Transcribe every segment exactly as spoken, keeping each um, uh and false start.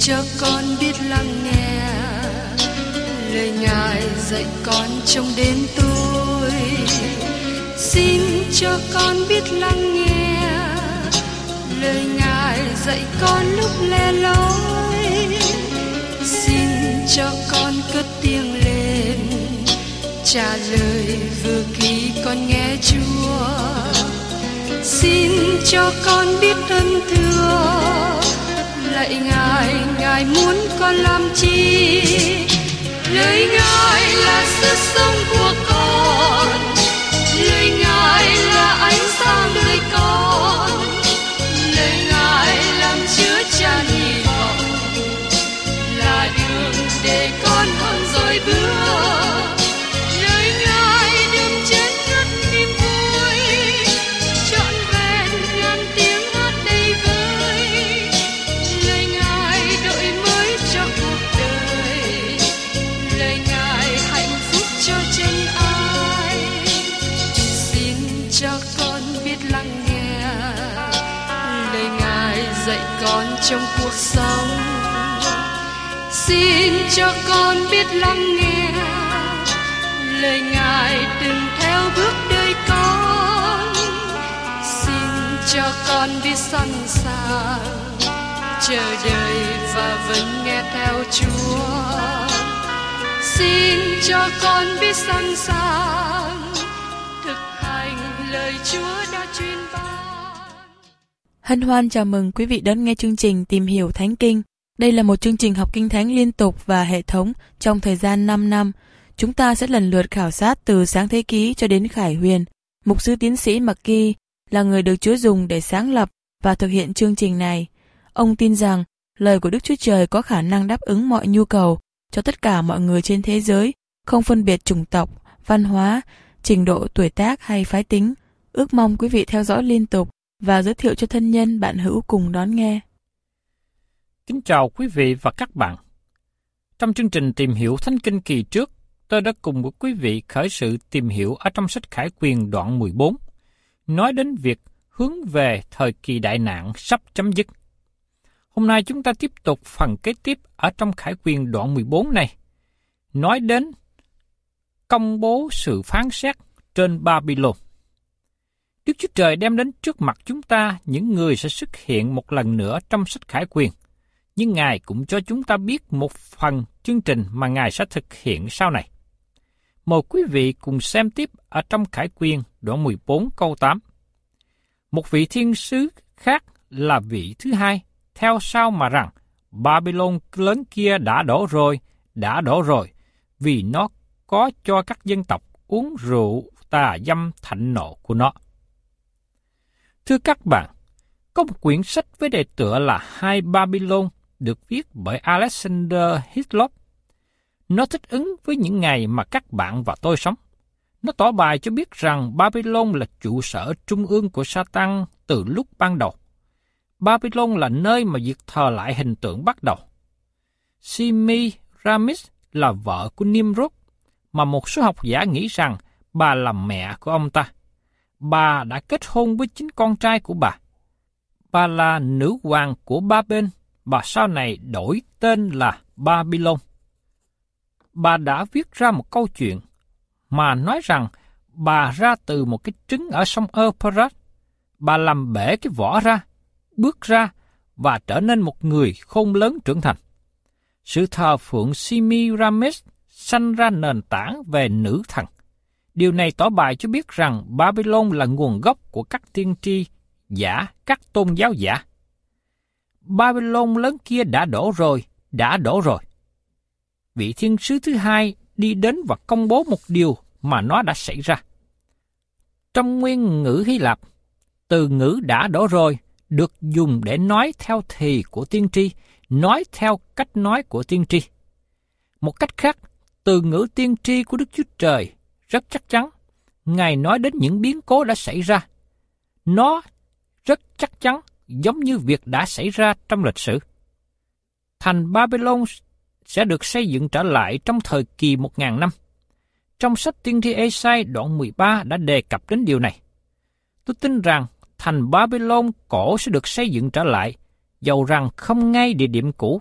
cho con biết lắng nghe lời Ngài dạy con trong đêm tối. Xin cho con biết lắng nghe lời Ngài dạy con lúc lẻ loi. Xin cho con cất tiếng lên trả lời vừa khi con nghe Chúa. Xin cho con biết ơn thưa lạy Ngài, Ngài muốn con làm chi? Lời Ngài là sức sống của con, lời Ngài là ánh sáng đời con, lời Ngài làm chứa chan hy vọng, là đường để con hơn rồi bước. Lời Ngài đừng chết ngất niềm vui, trọn vẹn ngàn tiếng hát đầy vơi. Lời Ngài đổi mới cho cuộc đời, lời Ngài hạnh phúc cho chân ai. Xin cho con biết lắng nghe lời Ngài dạy con trong cuộc sống. Xin cho con biết lắng nghe lời Ngài từng theo bước đời con. Xin cho con biết sẵn sàng chờ đợi và vẫn nghe theo Chúa. Xin cho con biết sẵn sàng thực hành lời Chúa đã truyền ban. Hân hoan chào mừng quý vị đón nghe chương trình Tìm hiểu Thánh Kinh. Đây là một chương trình học Kinh Thánh liên tục và hệ thống trong thời gian năm năm. Chúng ta sẽ lần lượt khảo sát từ Sáng Thế Ký cho đến Khải Huyền. Mục sư tiến sĩ McGee là người được Chúa dùng để sáng lập và thực hiện chương trình này. Ông tin rằng lời của Đức Chúa Trời có khả năng đáp ứng mọi nhu cầu cho tất cả mọi người trên thế giới, không phân biệt chủng tộc, văn hóa, trình độ tuổi tác hay phái tính. Ước mong quý vị theo dõi liên tục và giới thiệu cho thân nhân bạn hữu cùng đón nghe. Kính chào quý vị và các bạn. Trong chương trình Tìm hiểu Thánh Kinh kỳ trước, tôi đã cùng với quý vị khởi sự tìm hiểu ở trong sách Khải Quyền đoạn mười bốn, nói đến việc hướng về thời kỳ đại nạn sắp chấm dứt. Hôm nay chúng ta tiếp tục phần kế tiếp ở trong Khải Quyền đoạn mười bốn này, nói đến công bố sự phán xét trên Babylon. Đức Chúa Trời đem đến trước mặt chúng ta những người sẽ xuất hiện một lần nữa trong sách Khải Quyền, nhưng Ngài cũng cho chúng ta biết một phần chương trình mà Ngài sẽ thực hiện sau này. Mời quý vị cùng xem tiếp ở trong Khải Quyền đoạn mười bốn câu tám. Một vị thiên sứ khác là vị thứ hai, theo sau mà rằng, Babylon lớn kia đã đổ rồi, đã đổ rồi, vì nó có cho các dân tộc uống rượu tà dâm thạnh nộ của nó. Thưa các bạn, có một quyển sách với đề tựa là Hai Babylon được viết bởi Alexander Hislop. Nó thích ứng với những ngày mà các bạn và tôi sống. Nó tỏ bài cho biết rằng Babylon là trụ sở trung ương của Satan từ lúc ban đầu. Babylon là nơi mà việc thờ lại hình tượng bắt đầu. Semiramis là vợ của Nimrod, mà một số học giả nghĩ rằng bà là mẹ của ông ta. Bà đã kết hôn với chính con trai của bà. Bà là nữ hoàng của Ba Bên, và sau này đổi tên là Babylon. Bà đã viết ra một câu chuyện mà nói rằng bà ra từ một cái trứng ở sông Euphrates. Bà làm bể cái vỏ ra, bước ra và trở nên một người khôn lớn trưởng thành. Sự thờ phượng Semiramis sanh ra nền tảng về nữ thần. Điều này tỏ bài cho biết rằng Babylon là nguồn gốc của các tiên tri giả, các tôn giáo giả. Babylon lớn kia đã đổ rồi, đã đổ rồi. Vị thiên sứ thứ hai đi đến và công bố một điều mà nó đã xảy ra. Trong nguyên ngữ Hy Lạp, từ ngữ đã đổ rồi được dùng để nói theo thì của tiên tri, nói theo cách nói của tiên tri. Một cách khác, từ ngữ tiên tri của Đức Chúa Trời rất chắc chắn. Ngài nói đến những biến cố đã xảy ra. Nó rất chắc chắn, giống như việc đã xảy ra trong lịch sử. Thành Babylon sẽ được xây dựng trở lại trong thời kỳ một ngàn năm. Trong sách tiên tri Ê-sai đoạn mười ba đã đề cập đến điều này. Tôi tin rằng thành Babylon cổ sẽ được xây dựng trở lại, dầu rằng không ngay địa điểm cũ,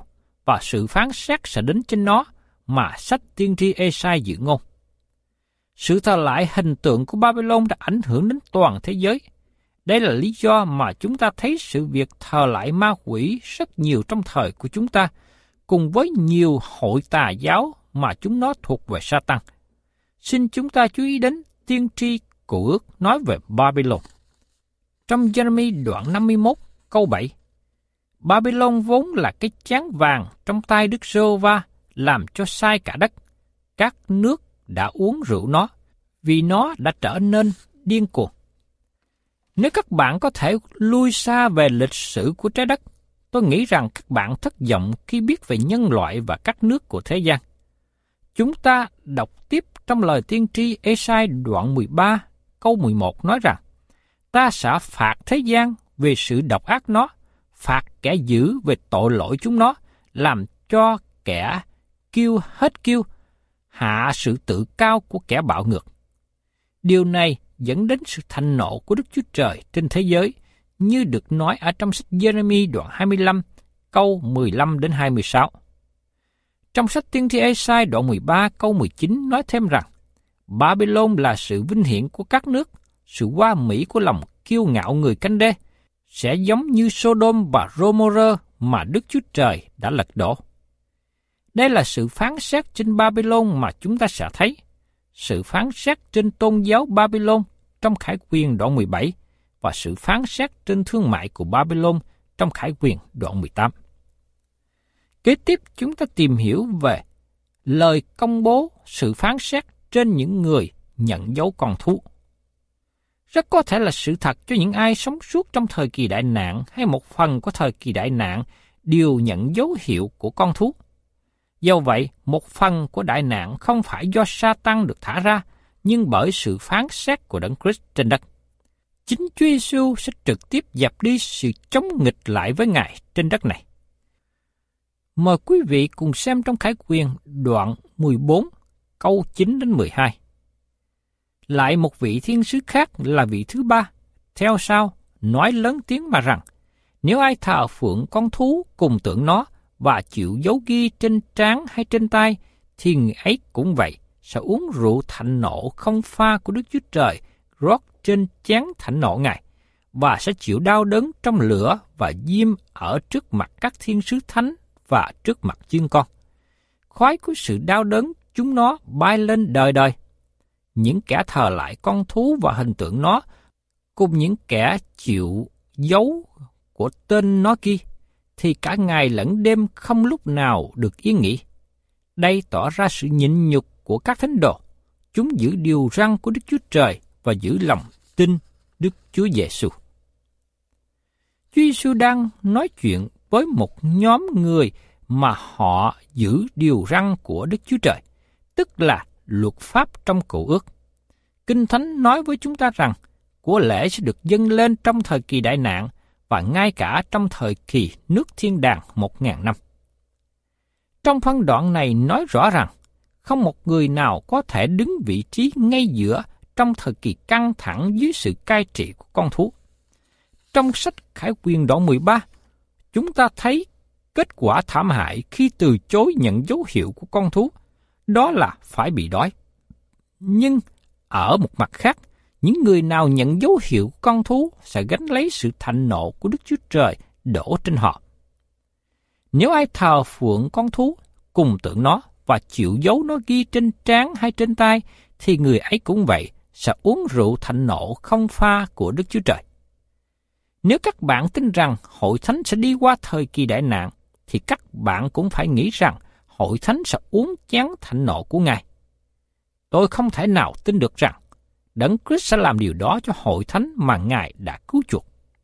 và sự phán xét sẽ đến trên nó mà sách tiên tri Ê-sai dự ngôn. Sự thờ lại hình tượng của Babylon đã ảnh hưởng đến toàn thế giới. Đây là lý do mà chúng ta thấy sự việc thờ lại ma quỷ rất nhiều trong thời của chúng ta, cùng với nhiều hội tà giáo mà chúng nó thuộc về Sa-tan. Xin chúng ta chú ý đến tiên tri Cựu Ước nói về Babylon. Trong Giê-rê-mi đoạn năm mươi mốt câu bảy, Babylon vốn là cái chén vàng trong tay Đức Giê-hô-va, làm cho sai cả đất. Các nước đã uống rượu nó, vì nó đã trở nên điên cuồng. Nếu các bạn có thể lui xa về lịch sử của trái đất, tôi nghĩ rằng các bạn thất vọng khi biết về nhân loại và các nước của thế gian. Chúng ta đọc tiếp trong lời tiên tri Ê-sai đoạn mười ba, câu mười một nói rằng, ta sẽ phạt thế gian về sự độc ác nó, phạt kẻ dữ về tội lỗi chúng nó, làm cho kẻ kiêu hết kiêu, hạ sự tự cao của kẻ bạo ngược. Điều này dẫn đến sự thạnh nộ của Đức Chúa Trời trên thế giới, như được nói ở trong sách Giê-rê-mi đoạn hai mươi lăm, câu mười lăm đến hai mươi sáu. Trong sách tiên tri Ê-sai đoạn mười ba, câu mười chín nói thêm rằng, Babylon là sự vinh hiển của các nước, sự hoa mỹ của lòng kiêu ngạo người canh đê, sẽ giống như Sodom và Gomorrah mà Đức Chúa Trời đã lật đổ. Đây là sự phán xét trên Babylon mà chúng ta sẽ thấy, sự phán xét trên tôn giáo Babylon trong Khải Huyền đoạn mười bảy và sự phán xét trên thương mại của Babylon trong Khải Huyền đoạn mười tám. Kế tiếp chúng ta tìm hiểu về lời công bố sự phán xét trên những người nhận dấu con thú. Rất có thể là sự thật cho những ai sống suốt trong thời kỳ đại nạn hay một phần của thời kỳ đại nạn đều nhận dấu hiệu của con thú. Do vậy, một phần của đại nạn không phải do Sa-tan được thả ra, nhưng bởi sự phán xét của Đấng Christ trên đất. Chính Chúa Giêsu sẽ trực tiếp dập đi sự chống nghịch lại với Ngài trên đất này. Mời quý vị cùng xem trong Khải Huyền đoạn mười bốn, câu chín đến mười hai. Lại một vị thiên sứ khác là vị thứ ba, theo sau, nói lớn tiếng mà rằng, nếu ai thờ phượng con thú cùng tượng nó và chịu dấu ghi trên trán hay trên tay, thì người ấy cũng vậy, sẽ uống rượu thạnh nộ không pha của Đức Chúa Trời rót trên chén thạnh nộ Ngài, và sẽ chịu đau đớn trong lửa và diêm ở trước mặt các thiên sứ thánh và trước mặt chiên con. Khói của sự đau đớn chúng nó bay lên đời đời. Những kẻ thờ lại con thú và hình tượng nó, cùng những kẻ chịu dấu của tên nó kia, thì cả ngày lẫn đêm không lúc nào được yên nghỉ. Đây tỏ ra sự nhịn nhục của các thánh đồ. Chúng giữ điều răn của Đức Chúa Trời và giữ lòng tin Đức Chúa Giêsu. Chúa Giêsu đang nói chuyện với một nhóm người mà họ giữ điều răn của Đức Chúa Trời, tức là luật pháp trong Cựu Ước. Kinh Thánh nói với chúng ta rằng của lễ sẽ được dâng lên trong thời kỳ đại nạn và ngay cả trong thời kỳ nước thiên đàng một ngàn năm. Trong phân đoạn này nói rõ rằng không một người nào có thể đứng vị trí ngay giữa trong thời kỳ căng thẳng dưới sự cai trị của con thú. Trong sách Khải Huyền đoạn mười ba, chúng ta thấy kết quả thảm hại khi từ chối nhận dấu hiệu của con thú, đó là phải bị đói. Nhưng ở một mặt khác, những người nào nhận dấu hiệu của con thú sẽ gánh lấy sự thạnh nộ của Đức Chúa Trời đổ trên họ. Nếu ai thờ phượng con thú cùng tượng nó và chịu dấu nó ghi trên trán hay trên tay, thì người ấy cũng vậy, sẽ uống rượu thạnh nộ không pha của Đức Chúa Trời. Nếu các bạn tin rằng hội thánh sẽ đi qua thời kỳ đại nạn, thì các bạn cũng phải nghĩ rằng hội thánh sẽ uống chén thạnh nộ của Ngài. Tôi không thể nào tin được rằng Đấng Christ sẽ làm điều đó cho hội thánh mà Ngài đã cứu chuộc.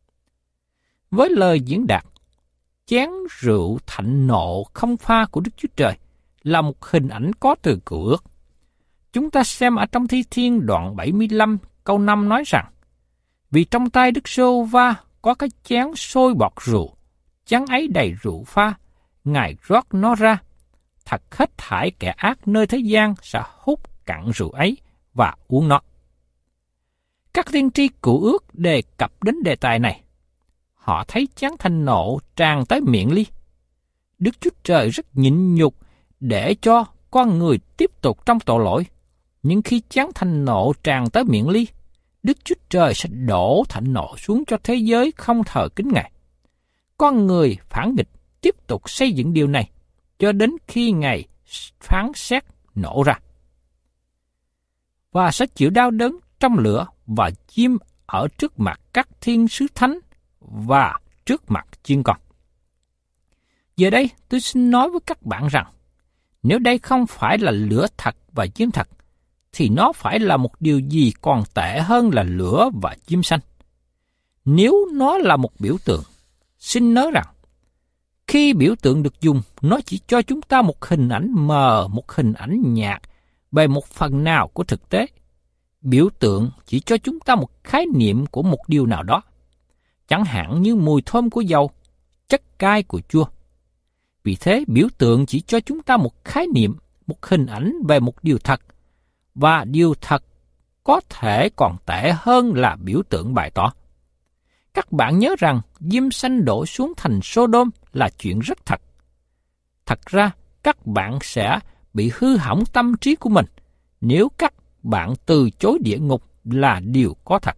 Với lời diễn đạt, chén rượu thạnh nộ không pha của Đức Chúa Trời là một hình ảnh có từ Cựu Ước. Chúng ta xem ở trong Thi Thiên đoạn bảy mươi lăm câu năm nói rằng, vì trong tay Đức Giê-hô-va có cái chén sôi bọt rượu, chén ấy đầy rượu pha, Ngài rót nó ra. Thật hết thảy kẻ ác nơi thế gian sẽ hút cạn rượu ấy và uống nó. Các tiên tri Cựu Ước đề cập đến đề tài này. Họ thấy chén thạnh nộ tràn tới miệng ly. Đức Chúa Trời rất nhịn nhục để cho con người tiếp tục trong tội lỗi. Nhưng khi chán thạnh nộ tràn tới miệng ly, Đức Chúa Trời sẽ đổ thạnh nộ xuống cho thế giới không thờ kính Ngài. Con người phản nghịch tiếp tục xây dựng điều này cho đến khi Ngài phán xét nổ ra. Và sẽ chịu đau đớn trong lửa và chim ở trước mặt các thiên sứ thánh và trước mặt chiên con. Giờ đây tôi xin nói với các bạn rằng, nếu đây không phải là lửa thật và chim thật, thì nó phải là một điều gì còn tệ hơn là lửa và chim xanh. Nếu nó là một biểu tượng, xin nhớ rằng, khi biểu tượng được dùng, nó chỉ cho chúng ta một hình ảnh mờ, một hình ảnh nhạt về một phần nào của thực tế. Biểu tượng chỉ cho chúng ta một khái niệm của một điều nào đó, chẳng hạn như mùi thơm của dầu, chất cay của chua. Vì thế, biểu tượng chỉ cho chúng ta một khái niệm, một hình ảnh về một điều thật, và điều thật có thể còn tệ hơn là biểu tượng bày tỏ. Các bạn nhớ rằng diêm xanh đổ xuống thành Sodom là chuyện rất thật. Thật ra, các bạn sẽ bị hư hỏng tâm trí của mình nếu các bạn từ chối địa ngục là điều có thật.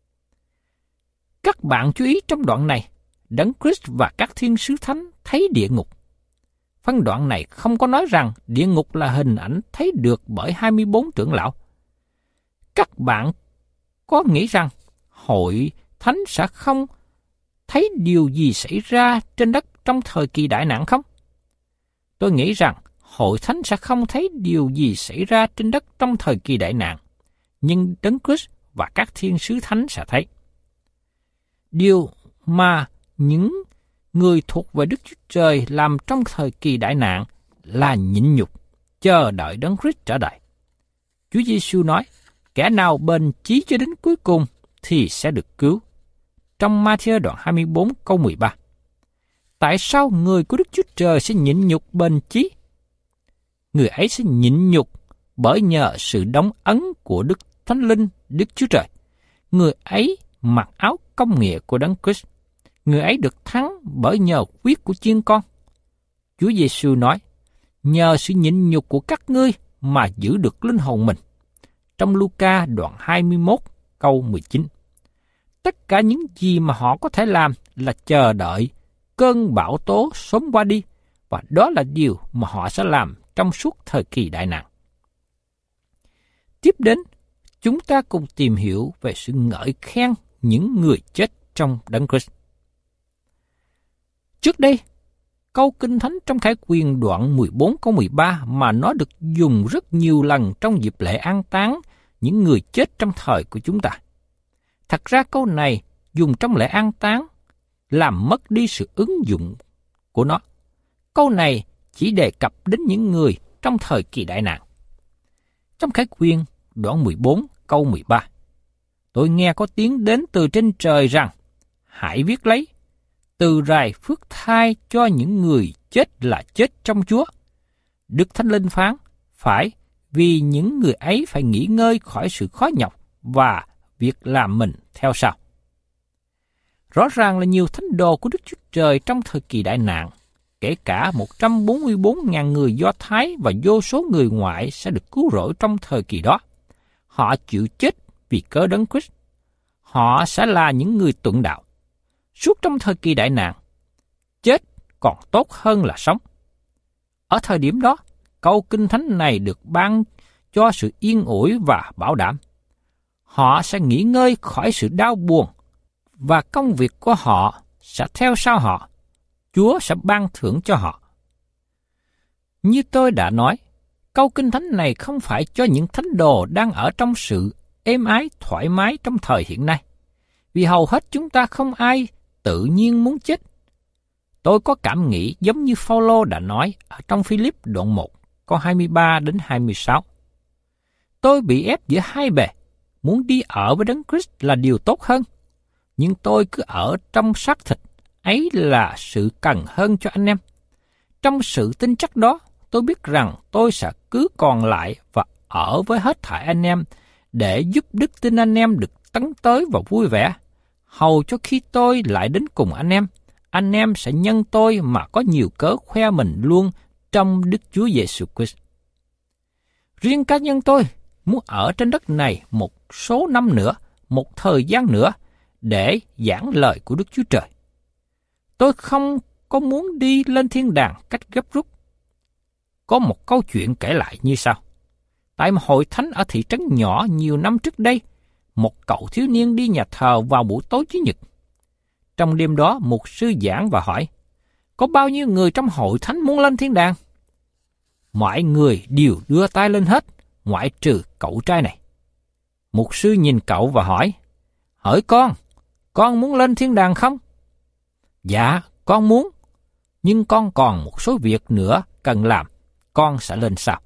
Các bạn chú ý trong đoạn này, Đấng Christ và các thiên sứ thánh thấy địa ngục. Phân đoạn này không có nói rằng địa ngục là hình ảnh thấy được bởi hai mươi bốn trưởng lão. Các bạn có nghĩ rằng hội thánh sẽ không thấy điều gì xảy ra trên đất trong thời kỳ đại nạn không? Tôi nghĩ rằng hội thánh sẽ không thấy điều gì xảy ra trên đất trong thời kỳ đại nạn, nhưng Đấng Christ và các thiên sứ thánh sẽ thấy. Điều mà những người thuộc về Đức Chúa Trời làm trong thời kỳ đại nạn là nhịn nhục, chờ đợi Đấng Christ trở lại. Chúa Giêsu nói, kẻ nào bền chí cho đến cuối cùng thì sẽ được cứu. Trong Ma-thi-ơ đoạn hai mươi bốn câu mười ba. Tại sao người của Đức Chúa Trời sẽ nhịn nhục bền chí? Người ấy sẽ nhịn nhục bởi nhờ sự đóng ấn của Đức Thánh Linh Đức Chúa Trời. Người ấy mặc áo công nghĩa của Đấng Christ. Người ấy được thắng bởi nhờ huyết của chiên con. Chúa Giêsu nói, nhờ sự nhịn nhục của các ngươi mà giữ được linh hồn mình. Trong Luca đoạn hai mươi mốt câu mười chín. Tất cả những gì mà họ có thể làm là chờ đợi cơn bão tố sớm qua đi, và đó là điều mà họ sẽ làm trong suốt thời kỳ đại nạn. Tiếp đến, chúng ta cùng tìm hiểu về sự ngợi khen những người chết trong Đấng Christ. Trước đây, câu Kinh Thánh trong Khải Huyền đoạn mười bốn câu mười ba mà nó được dùng rất nhiều lần trong dịp lễ an táng những người chết trong thời của chúng ta. Thật ra câu này dùng trong lễ an táng làm mất đi sự ứng dụng của nó. Câu này chỉ đề cập đến những người trong thời kỳ đại nạn. Trong Khải Huyền đoạn mười bốn câu mười ba, tôi nghe có tiếng đến từ trên trời rằng, hãy viết lấy, từ rài phước thai cho những người chết là chết trong Chúa. Đức Thánh Linh phán, phải, vì những người ấy phải nghỉ ngơi khỏi sự khó nhọc và việc làm mình theo sau. Rõ ràng là nhiều thánh đồ của Đức Chúa Trời trong thời kỳ đại nạn, kể cả một trăm bốn mươi bốn nghìn người Do Thái và vô số người ngoại sẽ được cứu rỗi trong thời kỳ đó. Họ chịu chết vì cớ Đấng Christ. Họ sẽ là những người tuận đạo. Suốt trong thời kỳ đại nạn, chết còn tốt hơn là sống. Ở thời điểm đó, câu Kinh Thánh này được ban cho sự yên ủi và bảo đảm. Họ sẽ nghỉ ngơi khỏi sự đau buồn, và công việc của họ sẽ theo sau họ. Chúa sẽ ban thưởng cho họ. Như tôi đã nói, câu Kinh Thánh này không phải cho những thánh đồ đang ở trong sự êm ái, thoải mái trong thời hiện nay. Vì hầu hết chúng ta không ai tự nhiên muốn chết. Tôi có cảm nghĩ giống như Phao-lô đã nói ở trong Phi-líp đoạn một, câu hai mươi ba đến hai mươi sáu. Tôi bị ép giữa hai bề, muốn đi ở với Đấng Christ là điều tốt hơn, nhưng tôi cứ ở trong xác thịt, ấy là sự cần hơn cho anh em. Trong sự tin chắc đó, tôi biết rằng tôi sẽ cứ còn lại và ở với hết thảy anh em để giúp đức tin anh em được tấn tới và vui vẻ, hầu cho khi tôi lại đến cùng anh em, anh em sẽ nhân tôi mà có nhiều cớ khoe mình luôn trong Đức Chúa Giêsu Christ. Riêng cá nhân tôi muốn ở trên đất này một số năm nữa, một thời gian nữa, để giảng lời của Đức Chúa Trời. Tôi không có muốn đi lên thiên đàng cách gấp rút. Có một câu chuyện kể lại như sau. Tại một hội thánh ở thị trấn nhỏ nhiều năm trước đây, một cậu thiếu niên đi nhà thờ vào buổi tối Chủ nhật. Trong đêm đó, mục sư giảng và hỏi, có bao nhiêu người trong hội thánh muốn lên thiên đàng? Mọi người đều đưa tay lên hết, ngoại trừ cậu trai này. Mục sư nhìn cậu và hỏi, hỡi con, con muốn lên thiên đàng không? Dạ, con muốn, nhưng con còn một số việc nữa cần làm, con sẽ lên sau.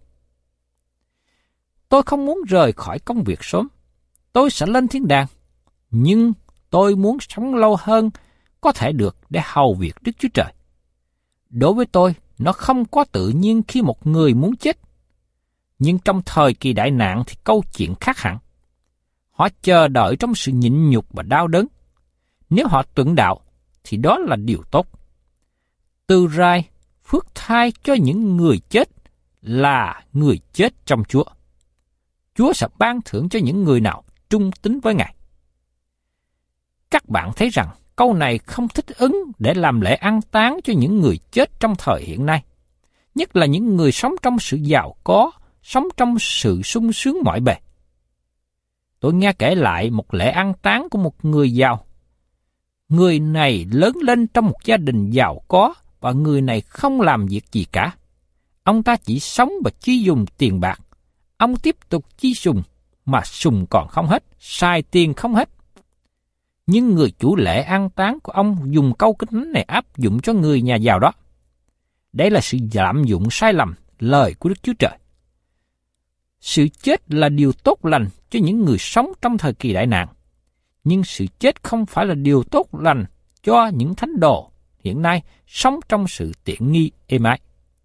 Tôi không muốn rời khỏi công việc sớm, tôi sẽ lên thiên đàng, nhưng tôi muốn sống lâu hơn có thể được để hầu việc Đức Chúa Trời. Đối với tôi, nó không có tự nhiên khi một người muốn chết. Nhưng trong thời kỳ đại nạn thì câu chuyện khác hẳn. Họ chờ đợi trong sự nhịn nhục và đau đớn. Nếu họ tuẫn đạo, thì đó là điều tốt. Từ rai, phước thai cho những người chết là người chết trong Chúa. Chúa sẽ ban thưởng cho những người nào trung tín với Ngài. Các bạn thấy rằng câu này không thích ứng để làm lễ an táng cho những người chết trong thời hiện nay, nhất là những người sống trong sự giàu có, sống trong sự sung sướng mọi bề. Tôi nghe kể lại một lễ an táng của một người giàu. Người này lớn lên trong một gia đình giàu có và người này không làm việc gì cả. Ông ta chỉ sống và chi dùng tiền bạc. Ông tiếp tục chi sùng mà sùng còn không hết, xài tiền không hết. Nhưng người chủ lễ an táng của ông dùng câu kinh thánh này áp dụng cho người nhà giàu đó. Đây là sự lạm dụng sai lầm lời của Đức Chúa Trời. Sự chết là điều tốt lành cho những người sống trong thời kỳ đại nạn, nhưng sự chết không phải là điều tốt lành cho những thánh đồ hiện nay sống trong sự tiện nghi êm ái.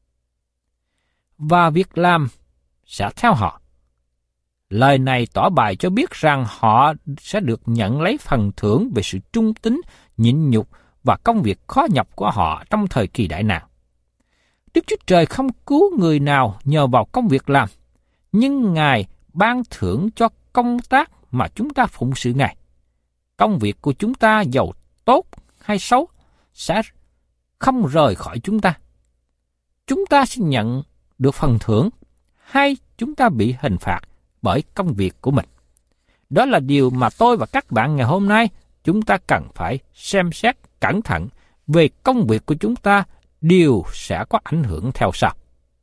Và việc làm sẽ theo họ. Lời này tỏ bài cho biết rằng họ sẽ được nhận lấy phần thưởng về sự trung tín, nhịn nhục và công việc khó nhọc của họ trong thời kỳ đại nạn. Đức Chúa Trời không cứu người nào nhờ vào công việc làm, nhưng Ngài ban thưởng cho công tác mà chúng ta phụng sự Ngài. Công việc của chúng ta dầu tốt hay xấu sẽ không rời khỏi chúng ta. Chúng ta sẽ nhận được phần thưởng hay chúng ta bị hình phạt bởi công việc của mình. Đó là điều mà tôi và các bạn ngày hôm nay chúng ta cần phải xem xét cẩn thận về công việc của chúng ta, đều sẽ có ảnh hưởng theo sau.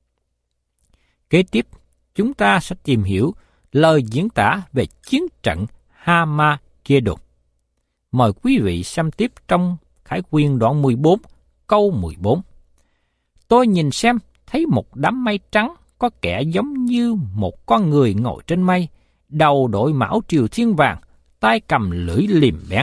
Kế tiếp, chúng ta sẽ tìm hiểu lời diễn tả về chiến trận Hamagedon. Mời quý vị xem tiếp trong Khải Quyên đoạn mười bốn, câu mười bốn. Tôi nhìn xem, thấy một đám mây trắng, có kẻ giống như một con người ngồi trên mây, đầu đội mão triều thiên vàng, tay cầm lưỡi liềm bén.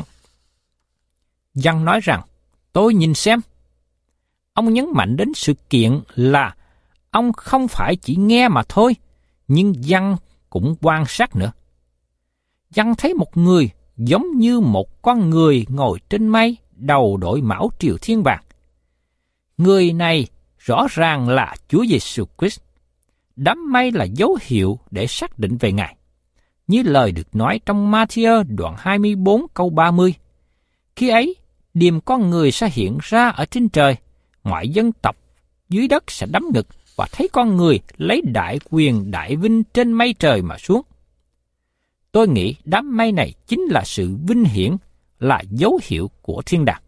Giăng nói rằng, tôi nhìn xem. Ông nhấn mạnh đến sự kiện là ông không phải chỉ nghe mà thôi, nhưng Giăng cũng quan sát nữa. Giăng thấy một người giống như một con người ngồi trên mây, đầu đội mão triều thiên vàng. Người này rõ ràng là Chúa Giêsu Christ. Đám mây là dấu hiệu để xác định về Ngài. Như lời được nói trong Ma-thi-ơ đoạn hai mươi bốn câu ba mươi. Khi ấy, điềm con người sẽ hiện ra ở trên trời, mọi dân tộc dưới đất sẽ đấm ngực và thấy con người lấy đại quyền đại vinh trên mây trời mà xuống. Tôi nghĩ đám mây này chính là sự vinh hiển, là dấu hiệu của thiên đàng.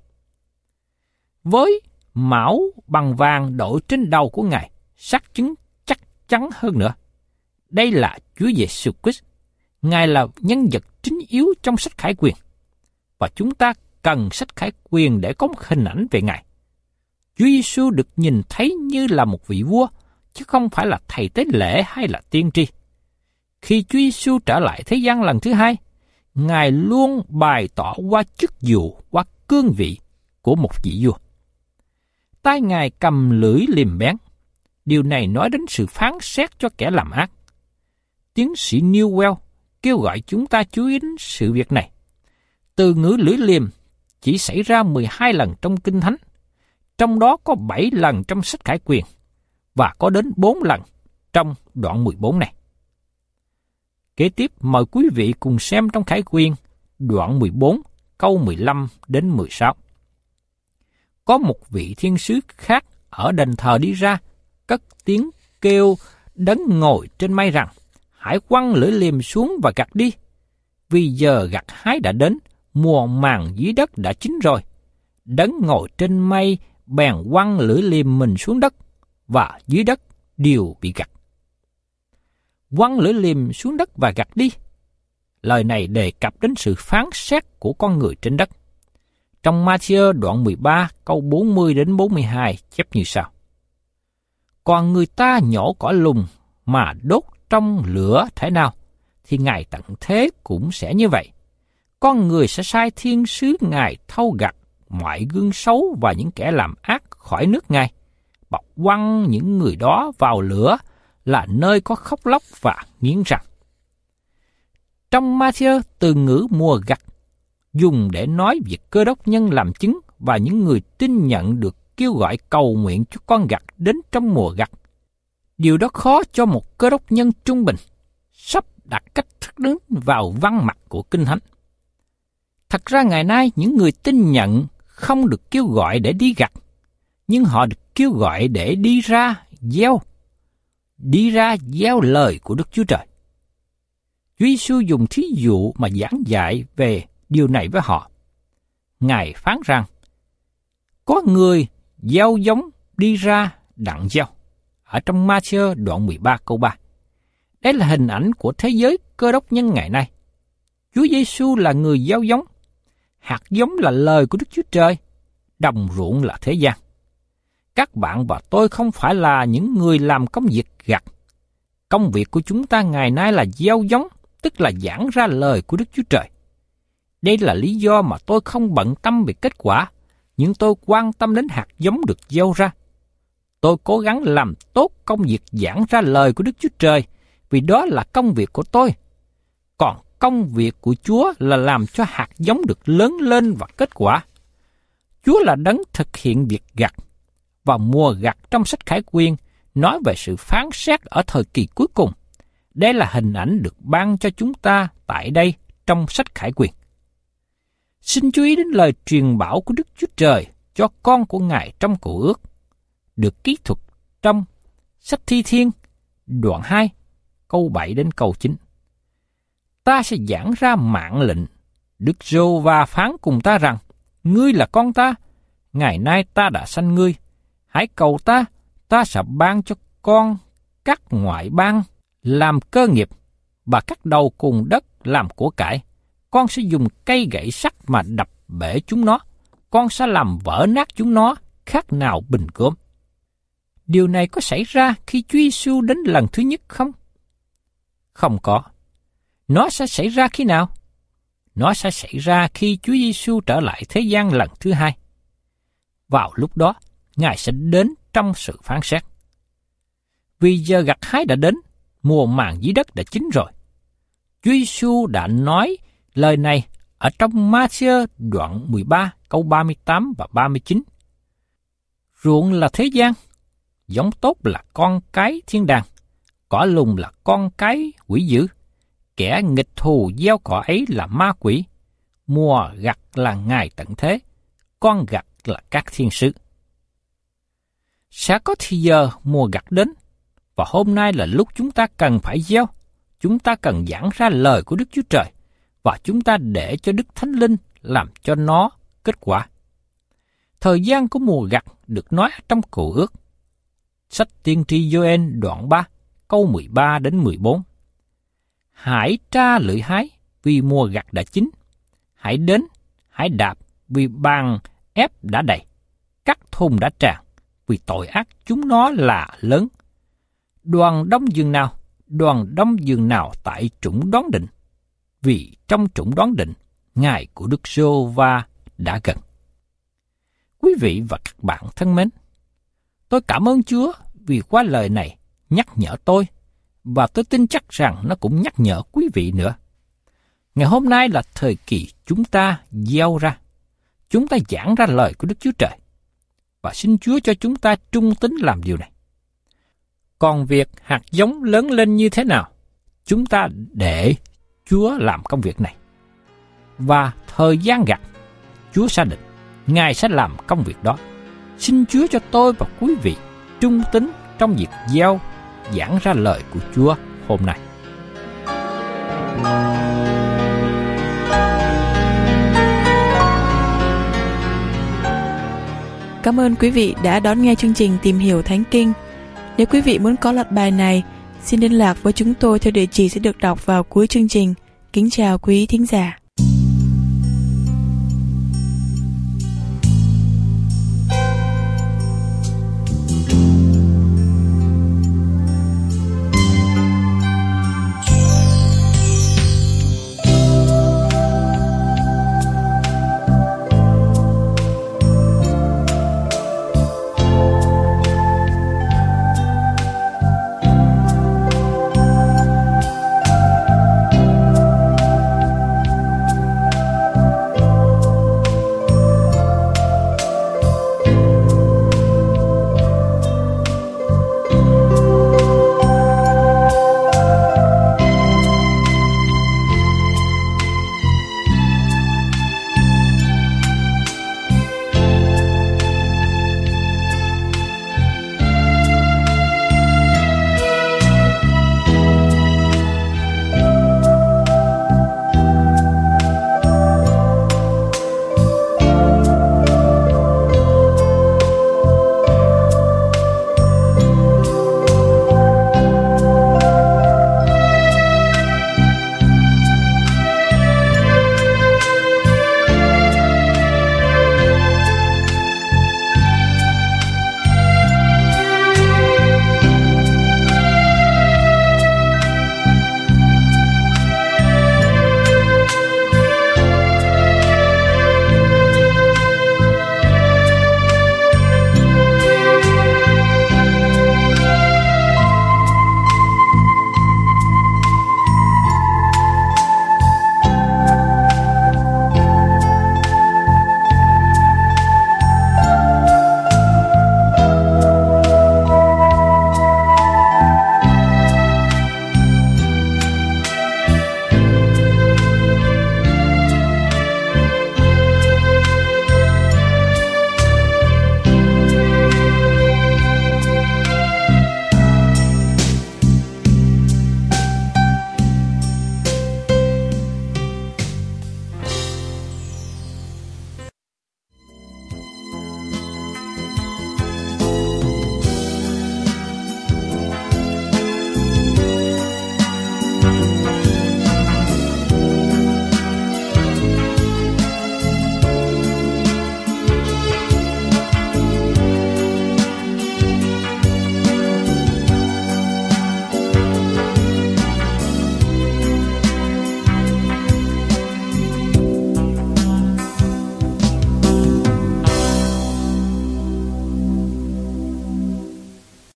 Với mão bằng vàng đội trên đầu của Ngài, xác chứng chắc chắn hơn nữa. Đây là Chúa Giêsu Christ. Ngài là nhân vật chính yếu trong sách Khải Quyền. Và chúng ta cần sách Khải Quyền để có một hình ảnh về Ngài. Chúa Giêsu được nhìn thấy như là một vị vua, chứ không phải là thầy tế lễ hay là tiên tri. Khi Chúa Giêsu trở lại thế gian lần thứ hai, Ngài luôn bày tỏ qua chức vụ, qua cương vị của một vị vua. Tay Ngài cầm lưỡi liềm bén. Điều này nói đến sự phán xét cho kẻ làm ác. Tiến sĩ Newell kêu gọi chúng ta chú ý đến sự việc này. Từ ngữ lưỡi liềm chỉ xảy ra mười hai lần trong Kinh Thánh, trong đó có bảy lần trong sách Khải Quyền, và có đến bốn lần trong đoạn mười bốn này. Kế tiếp mời quý vị cùng xem trong Khải Quyền, đoạn mười bốn, câu mười lăm đến mười sáu. Có một vị thiên sứ khác ở đền thờ đi ra, cất tiếng kêu đấng ngồi trên mây rằng, hãy quăng lưỡi liềm xuống và gặt đi, vì giờ gặt hái đã đến, mùa màng dưới đất đã chín rồi. Đấng ngồi trên mây bèn quăng lưỡi liềm mình xuống đất, và dưới đất đều bị gặt. Quăng lưỡi liềm xuống đất và gặt đi. Lời này đề cập đến sự phán xét của con người trên đất. Trong Ma-thi-ơ đoạn mười ba câu bốn mươi đến bốn mươi hai chép như sau: Còn người ta nhổ cỏ lùng mà đốt trong lửa thể nào, thì Ngài tận thế cũng sẽ như vậy. Con người sẽ sai thiên sứ Ngài thâu gặt mọi gương xấu và những kẻ làm ác khỏi nước Ngài, bọc quăng những người đó vào lửa, là nơi có khóc lóc và nghiến răng. Trong Ma-thi-ơ, từ ngữ mùa gặt dùng để nói việc Cơ Đốc nhân làm chứng và những người tin nhận được kêu gọi cầu nguyện cho con gặt đến trong mùa gặt. Điều đó khó cho một Cơ Đốc nhân trung bình, sắp đặt cách thức đứng vào văn mặt của Kinh Thánh. Thật ra ngày nay những người tin nhận không được kêu gọi để đi gặt, nhưng họ được kêu gọi để đi ra gieo, đi ra gieo lời của Đức Chúa Trời. Chúa Giêsu dùng thí dụ mà giảng dạy về điều này với họ. Ngài phán rằng, có người gieo giống đi ra đặng gieo, ở trong Ma-thi-ơ đoạn mười ba câu ba. Đây là hình ảnh của thế giới Cơ Đốc nhân ngày nay. Chúa Giêsu là người gieo giống, hạt giống là lời của Đức Chúa Trời, đồng ruộng là thế gian. Các bạn và tôi không phải là những người làm công việc gặt. Công việc của chúng ta ngày nay là gieo giống, tức là giảng ra lời của Đức Chúa Trời. Đây là lý do mà tôi không bận tâm về kết quả, nhưng tôi quan tâm đến hạt giống được gieo ra. Tôi cố gắng làm tốt công việc giảng ra lời của Đức Chúa Trời, vì đó là công việc của tôi. Còn công việc của Chúa là làm cho hạt giống được lớn lên và kết quả. Chúa là đấng thực hiện việc gặt, và mùa gặt trong sách Khải Quyền nói về sự phán xét ở thời kỳ cuối cùng. Đây là hình ảnh được ban cho chúng ta tại đây trong sách Khải Quyền. Xin chú ý đến lời truyền bảo của Đức Chúa Trời cho con của Ngài trong Cựu Ước, được ký thuật trong sách Thi Thiên, đoạn hai, câu bảy đến câu chín. Ta sẽ giảng ra mạng lệnh, Đức Giê-hô-va phán cùng ta rằng, ngươi là con ta, ngày nay ta đã sanh ngươi, hãy cầu ta, ta sẽ ban cho con các ngoại bang làm cơ nghiệp, và các đầu cùng đất làm của cải. Con sẽ dùng cây gậy sắt mà đập bể chúng nó, con sẽ làm vỡ nát chúng nó, khác nào bình gốm. Điều này có xảy ra khi Chúa Giêsu đến lần thứ nhất không? Không có. Nó sẽ xảy ra khi nào? Nó sẽ xảy ra khi Chúa Giêsu trở lại thế gian lần thứ hai. Vào lúc đó, Ngài sẽ đến trong sự phán xét. Vì giờ gặt hái đã đến, mùa màng dưới đất đã chín rồi. Chúa Giêsu đã nói lời này ở trong Ma-thi-ơ đoạn mười ba câu ba mươi tám và ba mươi chín. Ruộng là thế gian, giống tốt là con cái thiên đàng, cỏ lùng là con cái quỷ dữ, kẻ nghịch thù gieo cỏ ấy là ma quỷ, mùa gặt là ngày tận thế, con gặt là các thiên sứ. Sẽ có thì giờ mùa gặt đến, và hôm nay là lúc chúng ta cần phải gieo, chúng ta cần giảng ra lời của Đức Chúa Trời, và chúng ta để cho Đức Thánh Linh làm cho nó kết quả. Thời gian của mùa gặt được nói trong Cựu Ước. Sách Tiên tri Gioan đoạn ba, câu mười ba đến mười bốn. Hãy tra lưỡi hái, vì mùa gặt đã chín. Hãy đến, hãy đạp, vì bàn ép đã đầy. Các thùng đã tràn, vì tội ác chúng nó là lớn. Đoàn đông giường nào, đoàn đông giường nào tại trũng đoán định, vì trong trũng đoán định, ngày của Đức Giê-hô-va đã gần. Quý vị và các bạn thân mến, tôi cảm ơn Chúa vì qua lời này nhắc nhở tôi, và tôi tin chắc rằng nó cũng nhắc nhở quý vị nữa. Ngày hôm nay là thời kỳ chúng ta gieo ra. chúng ta giảng ra lời của Đức Chúa Trời. Và xin Chúa cho chúng ta trung tín làm điều này. Còn việc hạt giống lớn lên như thế nào, chúng ta để Chúa làm công việc này. Và thời gian gặt, Chúa sẽ định, Ngài sẽ làm công việc đó. Xin Chúa cho tôi và quý vị trung tín trong việc gieo giảng ra lời của Chúa hôm nay. Cảm ơn quý vị đã đón nghe chương trình Tìm Hiểu Thánh Kinh. Nếu quý vị muốn có loạt bài này, xin liên lạc với chúng tôi theo địa chỉ sẽ được đọc vào cuối chương trình. Kính chào quý thính giả.